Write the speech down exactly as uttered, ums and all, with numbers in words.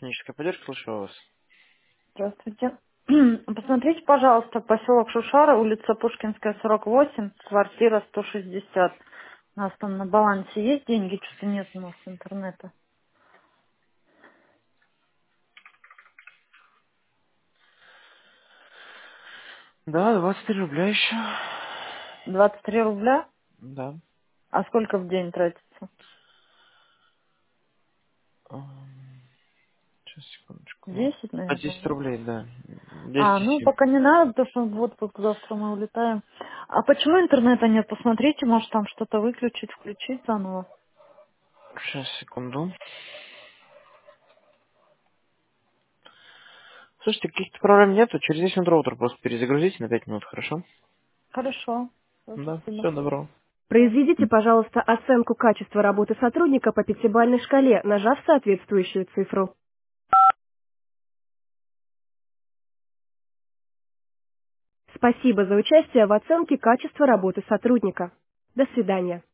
Техническая поддержка, слушаю вас. Здравствуйте. Посмотрите, пожалуйста, поселок Шушара, улица Пушкинская, сорок восемь, квартира сто шестьдесят. У нас там на балансе есть деньги, что-то нет у нас интернета. Да, двадцать три рубля еще. двадцать три рубля? Да. А сколько в день тратится? Сейчас, секундочку. Десять, А наверное. десять Да? рублей, да. А, Десять и ну семь. пока не надо, потому что в отпуск завтра мы улетаем. А почему интернета нет? Посмотрите, может там что-то выключить, включить заново. Сейчас, секунду. Слушайте, каких-то проблем нету. Через десять минут роутер просто перезагрузите на пять минут, хорошо? Хорошо. Да, Спасибо. все, добро. Произведите, пожалуйста, оценку качества работы сотрудника по пятибалльной шкале, нажав соответствующую цифру. Спасибо за участие в оценке качества работы сотрудника. До свидания.